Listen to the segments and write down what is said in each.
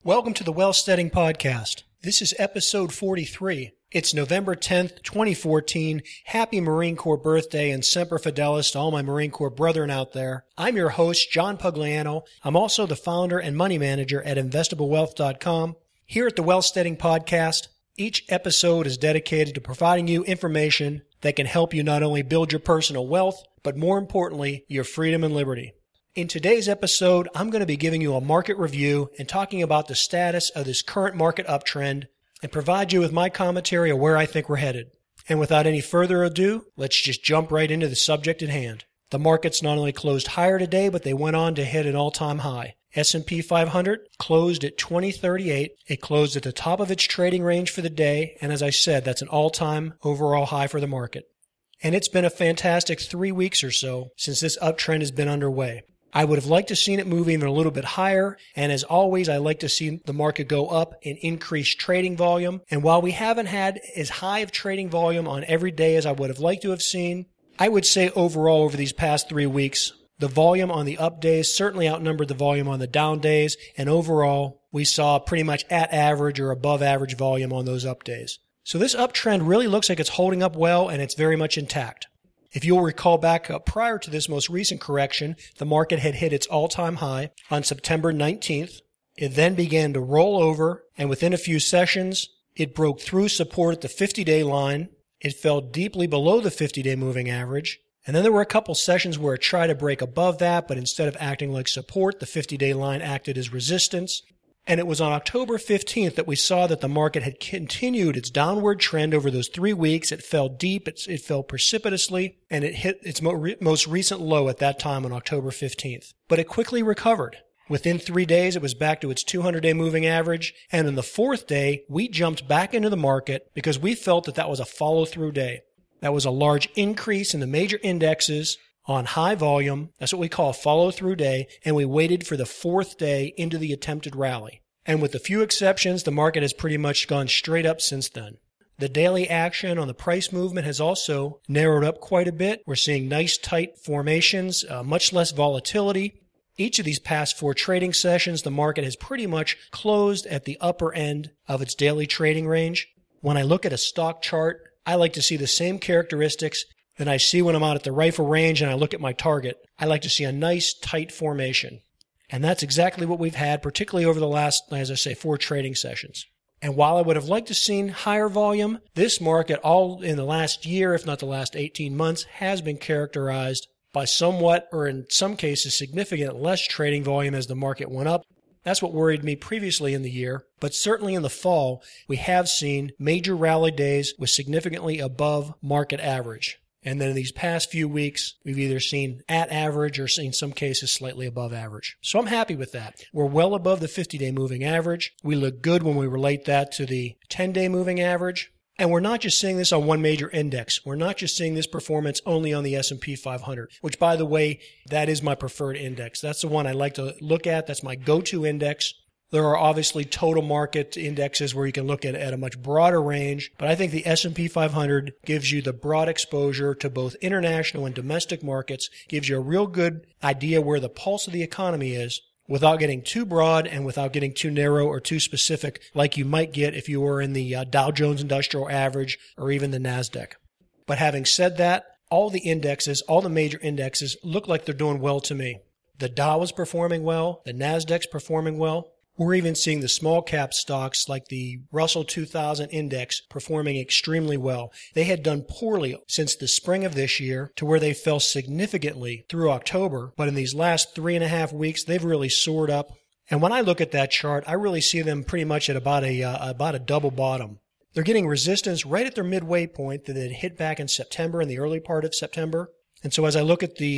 Welcome to the Wealthsteading Podcast. This is episode 43. It's November 10th, 2014. Happy Marine Corps birthday and Semper Fidelis to all my Marine Corps brethren out there. I'm your host, John Pugliano. I'm also the founder and money manager at investablewealth.com. Here at the Wealthsteading Podcast, each episode is dedicated to providing you information that can help you not only build your personal wealth, but more importantly, your freedom and liberty. In today's episode, I'm going to be giving you a market review and talking about the status of this current market uptrend and provide you with my commentary on where I think we're headed. And without any further ado, let's just jump right into the subject at hand. The markets not only closed higher today, but they went on to hit an all-time high. S&P 500 closed at 2038. It closed at the top of its trading range for the day, and as I said, that's an all-time overall high for the market. And it's been a fantastic 3 weeks or so since this uptrend has been underway. I would have liked to seen it move even a little bit higher, and as always, I like to see the market go up and increase trading volume. And while we haven't had as high of trading volume on every day as I would have liked to have seen, I would say overall over these past 3 weeks, the volume on the up days certainly outnumbered the volume on the down days, and overall, we saw pretty much at average or above average volume on those up days. So this uptrend really looks like it's holding up well, and it's very much intact. If you'll recall back prior to this most recent correction, the market had hit its all-time high on September 19th. It then began to roll over, and within a few sessions, it broke through support at the 50-day line. It fell deeply below the 50-day moving average. And then there were a couple sessions where it tried to break above that, but instead of acting like support, the 50-day line acted as resistance. And it was on October 15th that we saw that the market had continued its downward trend over those 3 weeks. It fell deep, it fell precipitously, and it hit its most recent low at that time on October 15th. But it quickly recovered. Within 3 days, it was back to its 200-day moving average, and on the fourth day, we jumped back into the market because we felt that that was a follow-through day. That was a large increase in the major indexes on high volume. That's what we call a follow-through day, and we waited for the fourth day into the attempted rally. And with a few exceptions, the market has pretty much gone straight up since then. The daily action on the price movement has also narrowed up quite a bit. We're seeing nice tight formations, much less volatility. Each of these past 4 trading sessions, the market has pretty much closed at the upper end of its daily trading range. When I look at a stock chart, I like to see the same characteristics that I see when I'm out at the rifle range and I look at my target. I like to see a nice tight formation. And that's exactly what we've had, particularly over the last, as I say, 4 trading sessions. And while I would have liked to seen higher volume, this market all in the last year, if not the last 18 months, has been characterized by somewhat, or in some cases, significant less trading volume as the market went up. That's what worried me previously in the year, but certainly in the fall, we have seen major rally days with significantly above market average. And then in these past few weeks, we've either seen at average or in some cases slightly above average. So I'm happy with that. We're well above the 50-day moving average. We look good when we relate that to the 10-day moving average. And we're not just seeing this on one major index. We're not just seeing this performance only on the S&P 500, which, by the way, that is my preferred index. That's the one I like to look at. That's my go-to index. There are obviously total market indexes where you can look at a much broader range, but I think the S&P 500 gives you the broad exposure to both international and domestic markets, gives you a real good idea where the pulse of the economy is without getting too broad and without getting too narrow or too specific like you might get if you were in the Dow Jones Industrial Average or even the NASDAQ. But having said that, all the indexes, all the major indexes look like they're doing well to me. The Dow is performing well, the NASDAQ's performing well. We're even seeing the small cap stocks like the Russell 2000 index performing extremely well. They had done poorly since the spring of this year to where they fell significantly through October. But in these last 3.5 weeks, they've really soared up. And when I look at that chart, I really see them pretty much at about a double bottom. They're getting resistance right at their midway point that they hit back in September, in the early part of September. And so as I look at the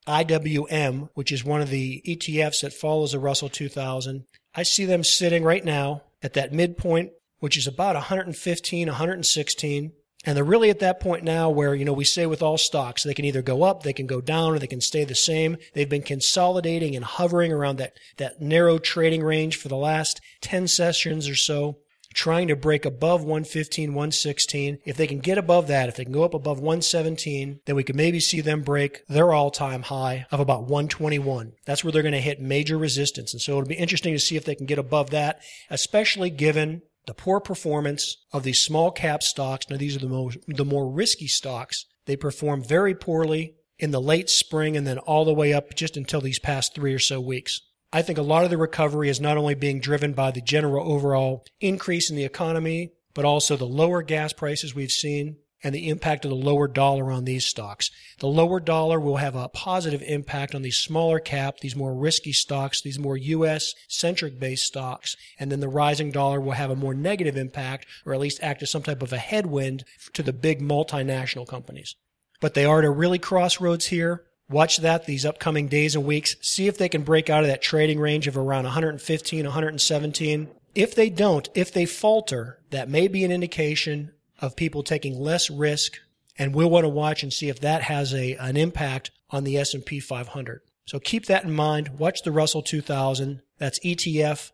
IWM, which is one of the ETFs that follows the Russell 2000, I see them sitting right now at that midpoint, which is about 115, 116. And they're really at that point now where, we say with all stocks, they can either go up, they can go down, or they can stay the same. They've been consolidating and hovering around that narrow trading range for the last 10 sessions or so. trying to break above 115, 116. If they can get above that, if they can go up above 117, then we could maybe see them break their all-time high of about 121. That's where they're going to hit major resistance. And so it'll be interesting to see if they can get above that, especially given the poor performance of these small cap stocks. Now, these are the more risky stocks. They perform very poorly in the late spring and then all the way up just until these past 3 or so weeks. I think a lot of the recovery is not only being driven by the general overall increase in the economy, but also the lower gas prices we've seen and the impact of the lower dollar on these stocks. The lower dollar will have a positive impact on these smaller cap, these more risky stocks, these more U.S.-centric based stocks, and then the rising dollar will have a more negative impact, or at least act as some type of a headwind to the big multinational companies. But they are at a really crossroads here. Watch that these upcoming days and weeks. See if they can break out of that trading range of around 115, 117. If they don't, if they falter, that may be an indication of people taking less risk, and we'll want to watch and see if that has an impact on the S&P 500. So keep that in mind. Watch the Russell 2000. That's ETF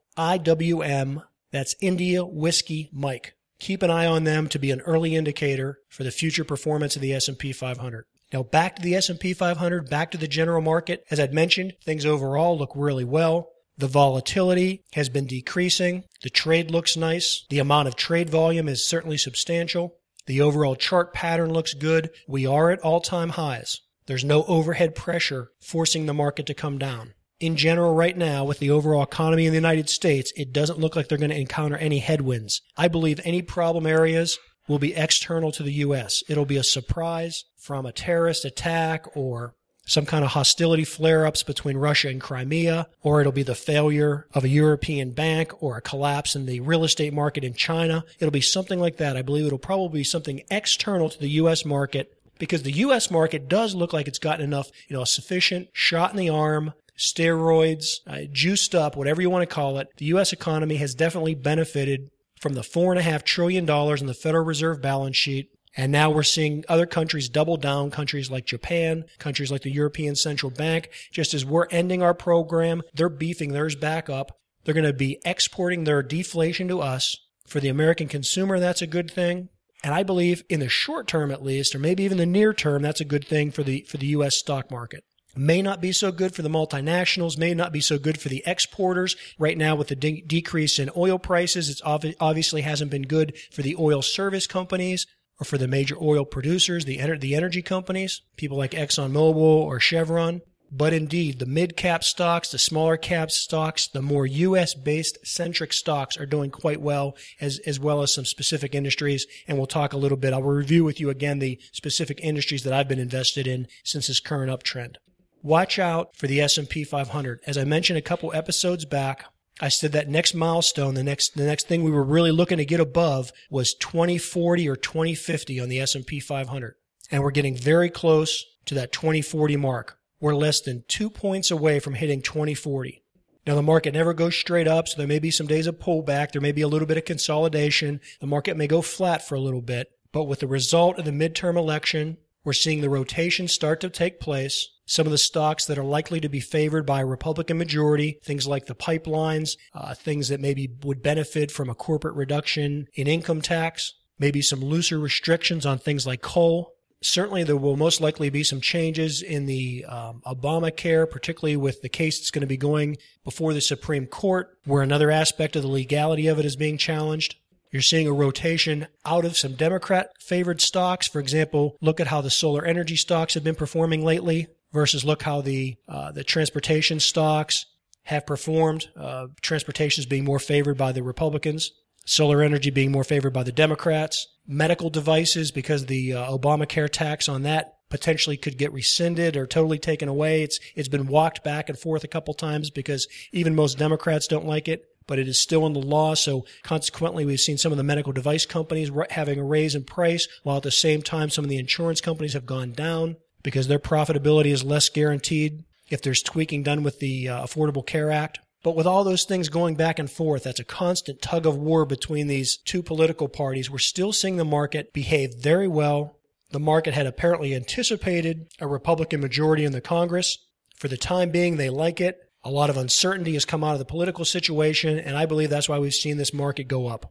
IWM. That's India Whiskey Mike. Keep an eye on them to be an early indicator for the future performance of the S&P 500. Now back to the S&P 500, back to the general market. As I'd mentioned, things overall look really well. The volatility has been decreasing. The trade looks nice. The amount of trade volume is certainly substantial. The overall chart pattern looks good. We are at all-time highs. There's no overhead pressure forcing the market to come down. In general, right now, with the overall economy in the United States, it doesn't look like they're going to encounter any headwinds. I believe any problem areas will be external to the U.S. It'll be a surprise from a terrorist attack or some kind of hostility flare-ups between Russia and Crimea, or it'll be the failure of a European bank or a collapse in the real estate market in China. It'll be something like that. I believe it'll probably be something external to the U.S. market, because the U.S. market does look like it's gotten enough, a sufficient shot in the arm, steroids, juiced up, whatever you want to call it. The U.S. economy has definitely benefited from the $4.5 trillion in the Federal Reserve balance sheet. And now we're seeing other countries double down, countries like Japan, countries like the European Central Bank. Just as we're ending our program, they're beefing theirs back up. They're going to be exporting their deflation to us. For the American consumer, that's a good thing. And I believe in the short term at least, or maybe even the near term, that's a good thing for the U.S. stock market. May not be so good for the multinationals, may not be so good for the exporters. Right now with the decrease in oil prices, it's obviously hasn't been good for the oil service companies or for the major oil producers, the energy companies, people like ExxonMobil or Chevron. But indeed, the mid-cap stocks, the smaller cap stocks, the more U.S.-based centric stocks are doing quite well as well as some specific industries. And we'll talk a little bit. I'll review with you again the specific industries that I've been invested in since this current uptrend. Watch out for the S&P 500. As I mentioned a couple episodes back, I said that next milestone, the next thing we were really looking to get above was 2040 or 2050 on the S&P 500. And we're getting very close to that 2040 mark. We're less than 2 points away from hitting 2040. Now, the market never goes straight up, so there may be some days of pullback. There may be a little bit of consolidation. The market may go flat for a little bit. But with the result of the midterm election, we're seeing the rotation start to take place. Some of the stocks that are likely to be favored by a Republican majority, things like the pipelines, things that maybe would benefit from a corporate reduction in income tax, maybe some looser restrictions on things like coal. Certainly, there will most likely be some changes in the Obamacare, particularly with the case that's going to be going before the Supreme Court, where another aspect of the legality of it is being challenged. You're seeing a rotation out of some Democrat-favored stocks. For example, look at how the solar energy stocks have been performing lately versus look how the transportation stocks have performed. Transportation is being more favored by the Republicans. Solar energy being more favored by the Democrats. Medical devices, because the Obamacare tax on that potentially could get rescinded or totally taken away. It's been walked back and forth a couple times because even most Democrats don't like it, but it is still in the law. So consequently, we've seen some of the medical device companies having a raise in price, while at the same time, some of the insurance companies have gone down because their profitability is less guaranteed if there's tweaking done with the Affordable Care Act. But with all those things going back and forth, that's a constant tug of war between these two political parties. We're still seeing the market behave very well. The market had apparently anticipated a Republican majority in the Congress. For the time being, they like it. A lot of uncertainty has come out of the political situation, and I believe that's why we've seen this market go up.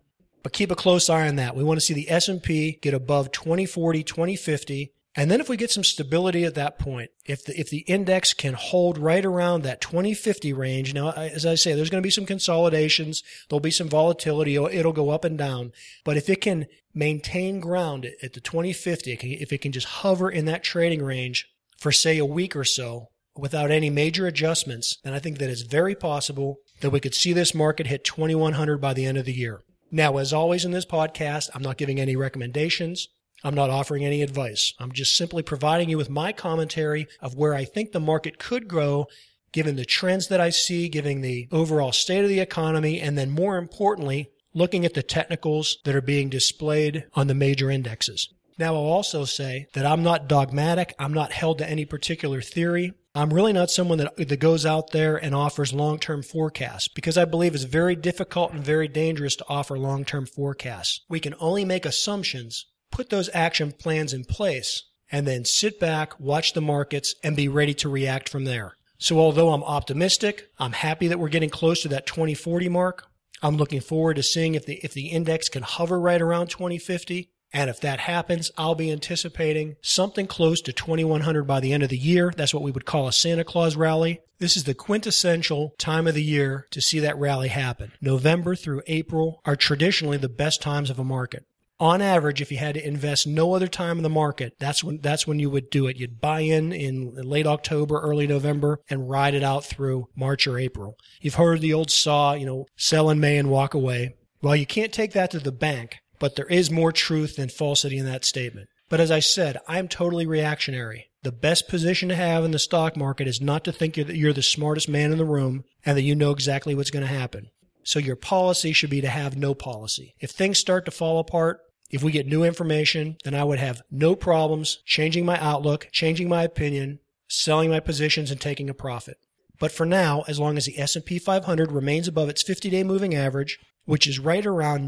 But keep a close eye on that. We want to see the S&P get above 2040, 2050. And then if we get some stability at that point, if the index can hold right around that 2050 range, now, as I say, there's going to be some consolidations. There'll be some volatility. It'll go up and down. But if it can maintain ground at the 2050, if it can just hover in that trading range for, say, a week or so without any major adjustments, then I think that it's very possible that we could see this market hit 2100 by the end of the year. Now, as always in this podcast, I'm not giving any recommendations. I'm not offering any advice. I'm just simply providing you with my commentary of where I think the market could grow, given the trends that I see, given the overall state of the economy, and then more importantly, looking at the technicals that are being displayed on the major indexes. Now, I'll also say that I'm not dogmatic. I'm not held to any particular theory. I'm really not someone that goes out there and offers long-term forecasts, because I believe it's very difficult and very dangerous to offer long-term forecasts. We can only make assumptions, put those action plans in place, and then sit back, watch the markets, and be ready to react from there. So although I'm optimistic, I'm happy that we're getting close to that 2040 mark. I'm looking forward to seeing if the index can hover right around 2050. And if that happens, I'll be anticipating something close to 2100 by the end of the year. That's what we would call a Santa Claus rally. This is the quintessential time of the year to see that rally happen. November through April are traditionally the best times of a market. On average, if you had to invest no other time in the market, that's when you would do it. You'd buy in late October, early November, and ride it out through March or April. You've heard the old saw, sell in May and walk away. Well, you can't take that to the bank, but there is more truth than falsity in that statement. But as I said, I'm totally reactionary. The best position to have in the stock market is not to think you're the smartest man in the room and that you know exactly what's going to happen. So your policy should be to have no policy. If things start to fall apart, if we get new information, then I would have no problems changing my outlook, changing my opinion, selling my positions, and taking a profit. But for now, as long as the S&P 500 remains above its 50-day moving average, which is right around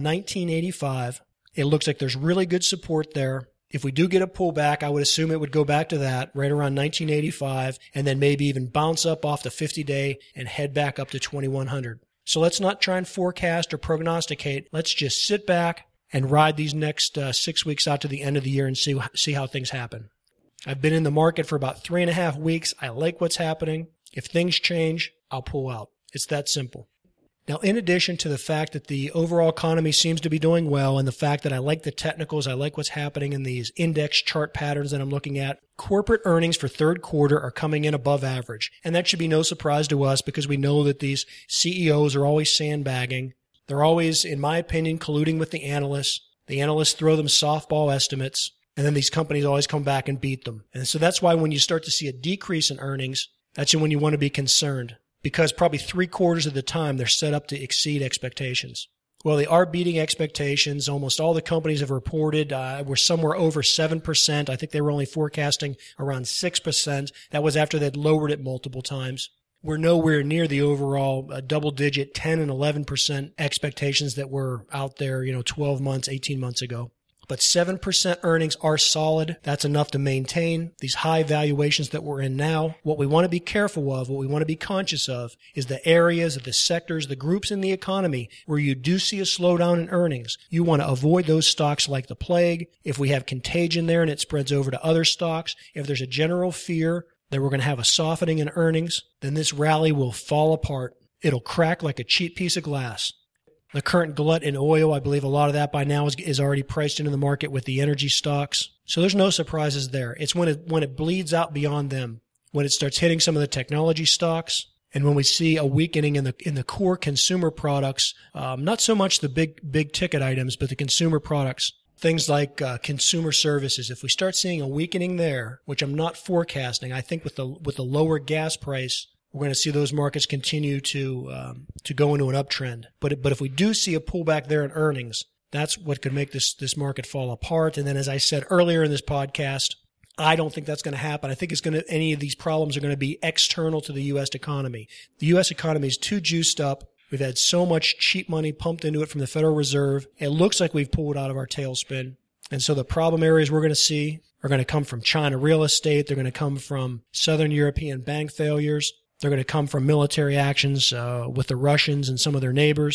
1985, it looks like there's really good support there. If we do get a pullback, I would assume it would go back to that right around 1985 and then maybe even bounce up off the 50-day and head back up to 2100. So let's not try and forecast or prognosticate. Let's just sit back and ride these next 6 weeks out to the end of the year and see how things happen. I've been in the market for about 3.5 weeks. I like what's happening. If things change, I'll pull out. It's that simple. Now, in addition to the fact that the overall economy seems to be doing well and the fact that I like the technicals, I like what's happening in these index chart patterns that I'm looking at, corporate earnings for third quarter are coming in above average. And that should be no surprise to us because we know that these CEOs are always sandbagging. They're always, in my opinion, colluding with the analysts. The analysts throw them softball estimates, and then these companies always come back and beat them. And so that's why when you start to see a decrease in earnings, that's when you want to be concerned, because probably 3/4 of the time they're set up to exceed expectations. Well, they are beating expectations. Almost all the companies have reported were somewhere over 7%. I think they were only forecasting around 6%. That was after they'd lowered it multiple times. We're nowhere near the overall double-digit 10 and 11% expectations that were out there, 12 months, 18 months ago. But 7% earnings are solid. That's enough to maintain these high valuations that we're in now. What we want to be careful of, what we want to be conscious of, is the areas, the sectors, the groups in the economy where you do see a slowdown in earnings. You want to avoid those stocks like the plague. If we have contagion there and it spreads over to other stocks, if there's a general fear that we're going to have a softening in earnings, then this rally will fall apart. It'll crack like a cheap piece of glass. The current glut in oil, I believe a lot of that by now is already priced into the market with the energy stocks. So there's no surprises there. It's when it bleeds out beyond them, when it starts hitting some of the technology stocks, and when we see a weakening in the core consumer products, not so much the big ticket items, but the consumer products. Things like consumer services. If we start seeing a weakening there, which I'm not forecasting, I think with the lower gas price, we're going to see those markets continue to go into an uptrend. But if we do see a pullback there in earnings, that's what could make this market fall apart. And then, as I said earlier in this podcast, I don't think that's going to happen. I think any of these problems are going to be external to the U.S. economy. The U.S. economy is too juiced up. We've had so much cheap money pumped into it from the Federal Reserve. It looks like we've pulled out of our tailspin. And so the problem areas we're going to see are going to come from China real estate. They're going to come from Southern European bank failures. They're going to come from military actions with the Russians and some of their neighbors.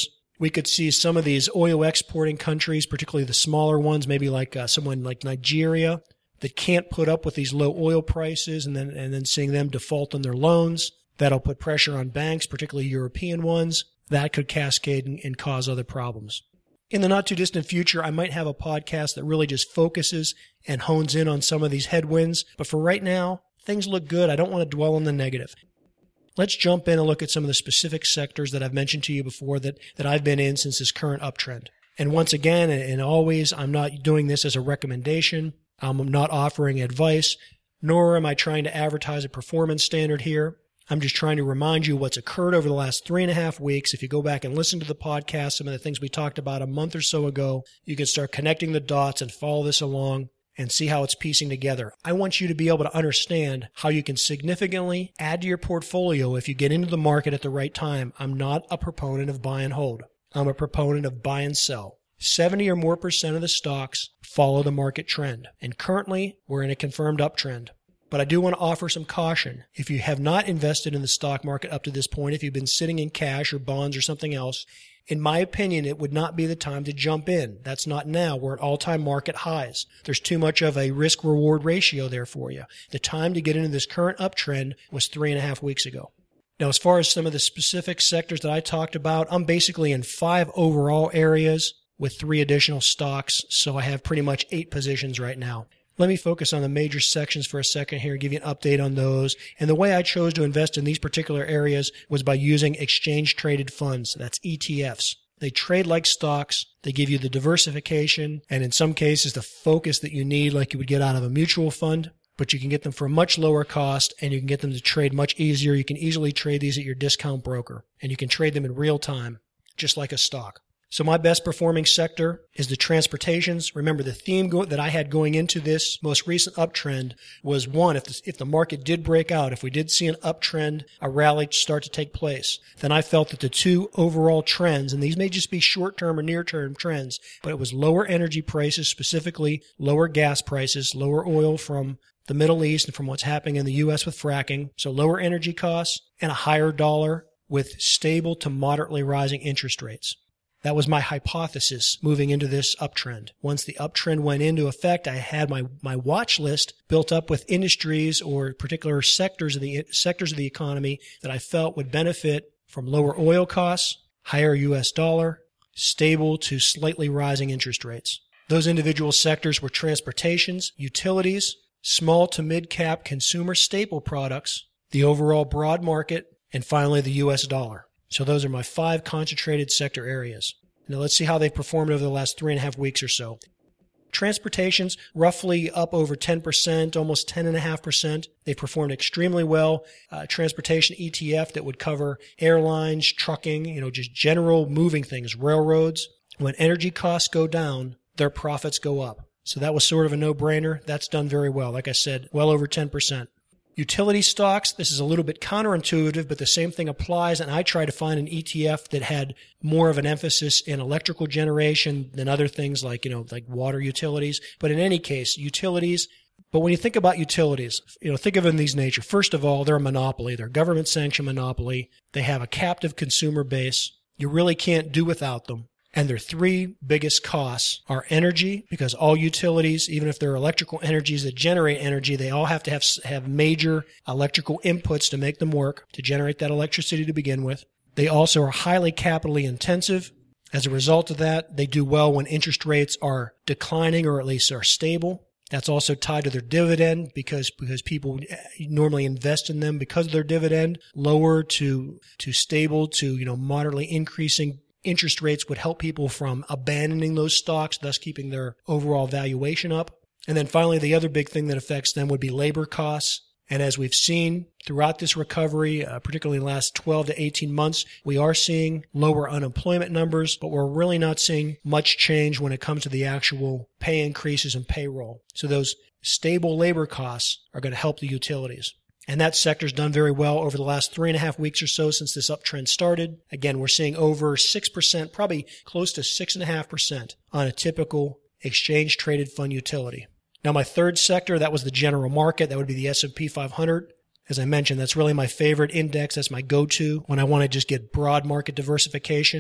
We could see some of these oil exporting countries, particularly the smaller ones, maybe like someone like Nigeria, that can't put up with these low oil prices, and then seeing them default on their loans. That'll put pressure on banks, particularly European ones. That could cascade and cause other problems. In the not too distant future, I might have a podcast that really just focuses and hones in on some of these headwinds. But for right now, things look good. I don't want to dwell on the negative. Let's jump in and look at some of the specific sectors that I've mentioned to you before that I've been in since this current uptrend. And once again, and always, I'm not doing this as a recommendation. I'm not offering advice, nor am I trying to advertise a performance standard here. I'm just trying to remind you what's occurred over the last 3.5 weeks. If you go back and listen to the podcast, some of the things we talked about a month or so ago, you can start connecting the dots and follow this along and see how it's piecing together. I want you to be able to understand how you can significantly add to your portfolio if you get into the market at the right time. I'm not a proponent of buy and hold. I'm a proponent of buy and sell. 70 or more % of the stocks follow the market trend. And currently, we're in a confirmed uptrend. But I do want to offer some caution. If you have not invested in the stock market up to this point, if you've been sitting in cash or bonds or something else, in my opinion, it would not be the time to jump in. That's not now. We're at all-time market highs. There's too much of a risk-reward ratio there for you. The time to get into this current uptrend was 3.5 weeks ago. Now, as far as some of the specific sectors that I talked about, I'm basically in 5 overall areas with 3 additional stocks, so I have pretty much 8 positions right now. Let me focus on the major sections for a second here and give you an update on those. And the way I chose to invest in these particular areas was by using exchange-traded funds. That's ETFs. They trade like stocks. They give you the diversification and in some cases the focus that you need like you would get out of a mutual fund. But you can get them for a much lower cost and you can get them to trade much easier. You can easily trade these at your discount broker and you can trade them in real time, just like a stock. So my best performing sector is the transportations. Remember, the theme that I had going into this most recent uptrend was one, if the market did break out, if we did see an uptrend, a rally start to take place, then I felt that the 2 overall trends, and these may just be short-term or near-term trends, but it was lower energy prices, specifically lower gas prices, lower oil from the Middle East and from what's happening in the U.S. with fracking, so lower energy costs and a higher dollar with stable to moderately rising interest rates. That was my hypothesis moving into this uptrend. Once the uptrend went into effect, I had my watch list built up with industries or particular sectors of the economy that I felt would benefit from lower oil costs, higher U.S. dollar, stable to slightly rising interest rates. Those individual sectors were transportations, utilities, small to mid-cap consumer staple products, the overall broad market, and finally the U.S. dollar. So those are my 5 concentrated sector areas. Now let's see how they've performed over the last 3.5 weeks or so. Transportation's roughly up over 10%, almost 10.5%. They've performed extremely well. Transportation ETF that would cover airlines, trucking, just general moving things, railroads. When energy costs go down, their profits go up. So that was sort of a no-brainer. That's done very well. Like I said, well over 10%. Utility stocks, this is a little bit counterintuitive, but the same thing applies, and I try to find an ETF that had more of an emphasis in electrical generation than other things like water utilities. But in any case, utilities. But when you think about utilities, think of them in these nature. First of all, they're a monopoly. They're a government-sanctioned monopoly. They have a captive consumer base. You really can't do without them. And their 3 biggest costs are energy, because all utilities, even if they're electrical energies that generate energy, they all have to have major electrical inputs to make them work, to generate that electricity to begin with. They also are highly capitally intensive. As a result of that, they do well when interest rates are declining or at least are stable. That's also tied to their dividend because people normally invest in them because of their dividend. Lower to stable to moderately increasing interest rates would help people from abandoning those stocks, thus keeping their overall valuation up. And then finally, the other big thing that affects them would be labor costs. And as we've seen throughout this recovery, particularly in the last 12 to 18 months, we are seeing lower unemployment numbers, but we're really not seeing much change when it comes to the actual pay increases and payroll. So those stable labor costs are going to help the utilities. And that sector's done very well over the last 3.5 weeks or so since this uptrend started. Again, we're seeing over 6%, probably close to 6.5% on a typical exchange-traded fund utility. Now, my third sector, that was the general market. That would be the S&P 500. As I mentioned, that's really my favorite index. That's my go-to when I want to just get broad market diversification.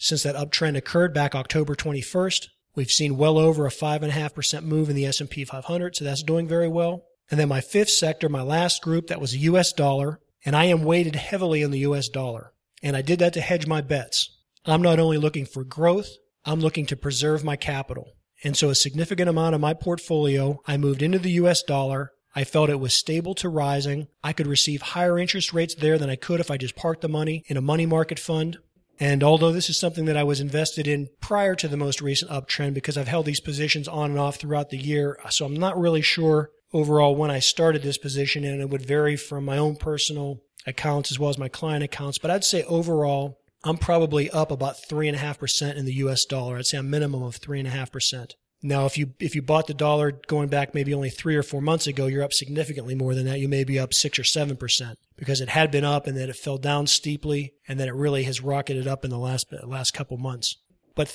since that uptrend occurred back October 21st. We've seen well over a 5.5% move in the S&P 500, so that's doing very well. And then my fifth sector, my last group, that was the U.S. dollar, and I am weighted heavily on the U.S. dollar. And I did that to hedge my bets. I'm not only looking for growth, I'm looking to preserve my capital. And so a significant amount of my portfolio, I moved into the U.S. dollar. I felt it was stable to rising. I could receive higher interest rates there than I could if I just parked the money in a money market fund. And although this is something that I was invested in prior to the most recent uptrend, because I've held these positions on and off throughout the year, so I'm not really sure overall when I started this position, and it would vary from my own personal accounts as well as my client accounts. But I'd say overall, I'm probably up about 3.5% in the U.S. dollar. I'd say a minimum of 3.5%. Now, if you bought the dollar going back maybe only 3 or 4 months ago, you're up significantly more than that. You may be up 6 or 7% because it had been up and then it fell down steeply and then it really has rocketed up in the last couple months. But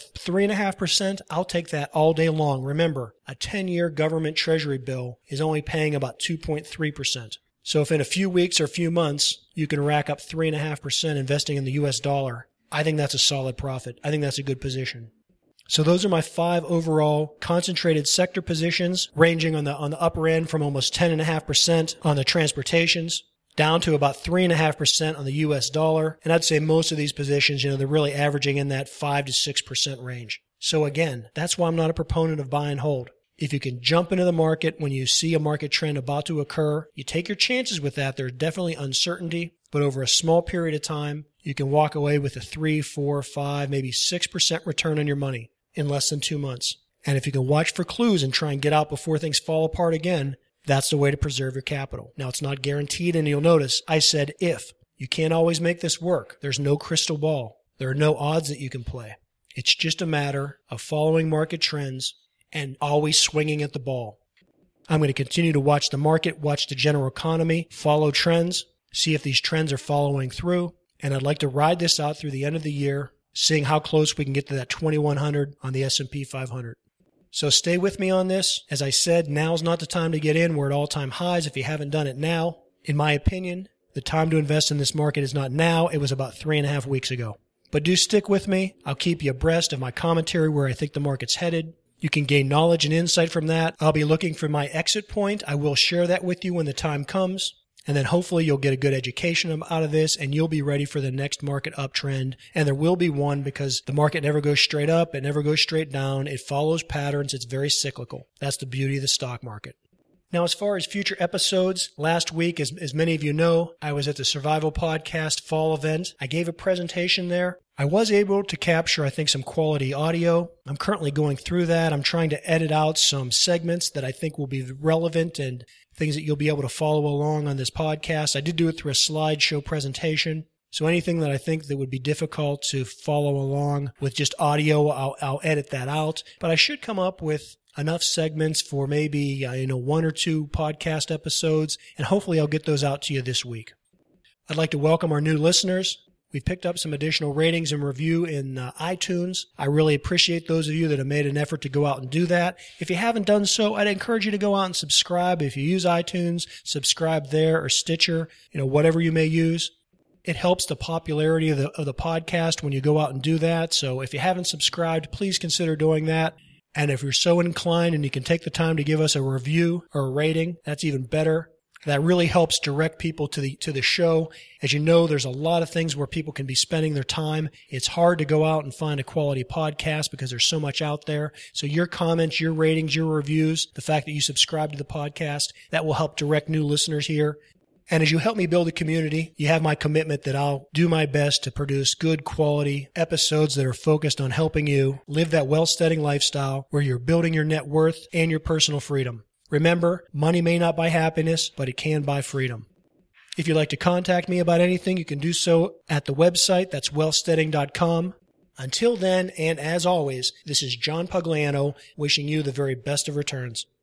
3.5%, I'll take that all day long. Remember, a 10-year government treasury bill is only paying about 2.3%. So if in a few weeks or a few months you can rack up 3.5% investing in the U.S. dollar, I think that's a solid profit. I think that's a good position. So those are my 5 overall concentrated sector positions, ranging on the upper end from almost 10.5% on the transportations down to about 3.5% on the U.S. dollar. And I'd say most of these positions, they're really averaging in that 5 to 6% range. So again, that's why I'm not a proponent of buy and hold. If you can jump into the market when you see a market trend about to occur, you take your chances with that. There's definitely uncertainty, but over a small period of time, you can walk away with a 3, 4, 5, maybe 6% return on your money in less than 2 months. And if you can watch for clues and try and get out before things fall apart again, that's the way to preserve your capital. Now, it's not guaranteed, and you'll notice I said if. You can't always make this work. There's no crystal ball. There are no odds that you can play. It's just a matter of following market trends and always swinging at the ball. I'm going to continue to watch the market, watch the general economy, follow trends, see if these trends are following through, and I'd like to ride this out through the end of the year, seeing how close we can get to that 2100 on the S&P 500. So stay with me on this. As I said, now's not the time to get in. We're at all-time highs if you haven't done it now. In my opinion, the time to invest in this market is not now. It was about 3.5 weeks ago. But do stick with me. I'll keep you abreast of my commentary where I think the market's headed. You can gain knowledge and insight from that. I'll be looking for my exit point. I will share that with you when the time comes. And then hopefully you'll get a good education out of this and you'll be ready for the next market uptrend. And there will be one because the market never goes straight up. It never goes straight down. It follows patterns. It's very cyclical. That's the beauty of the stock market. Now, as far as future episodes, last week, as many of you know, I was at the Survival Podcast fall event. I gave a presentation there. I was able to capture, I think, some quality audio. I'm currently going through that. I'm trying to edit out some segments that I think will be relevant and things that you'll be able to follow along on this podcast. I did do it through a slideshow presentation. So anything that I think that would be difficult to follow along with just audio, I'll edit that out. But I should come up with enough segments for maybe 1 or 2 podcast episodes, and hopefully I'll get those out to you this week. I'd like to welcome our new listeners. We've picked up some additional ratings and review in iTunes. I really appreciate those of you that have made an effort to go out and do that. If you haven't done so, I'd encourage you to go out and subscribe. If you use iTunes, subscribe there, or Stitcher, whatever you may use. It helps the popularity of the podcast when you go out and do that. So if you haven't subscribed, please consider doing that. And if you're so inclined and you can take the time to give us a review or a rating, that's even better. That really helps direct people to the show. As you know, there's a lot of things where people can be spending their time. It's hard to go out and find a quality podcast because there's so much out there. So your comments, your ratings, your reviews, the fact that you subscribe to the podcast, that will help direct new listeners here. And as you help me build a community, you have my commitment that I'll do my best to produce good quality episodes that are focused on helping you live that wealth-steading lifestyle where you're building your net worth and your personal freedom. Remember, money may not buy happiness, but it can buy freedom. If you'd like to contact me about anything, you can do so at the website. That's wealthsteading.com. Until then, and as always, this is John Pugliano wishing you the very best of returns.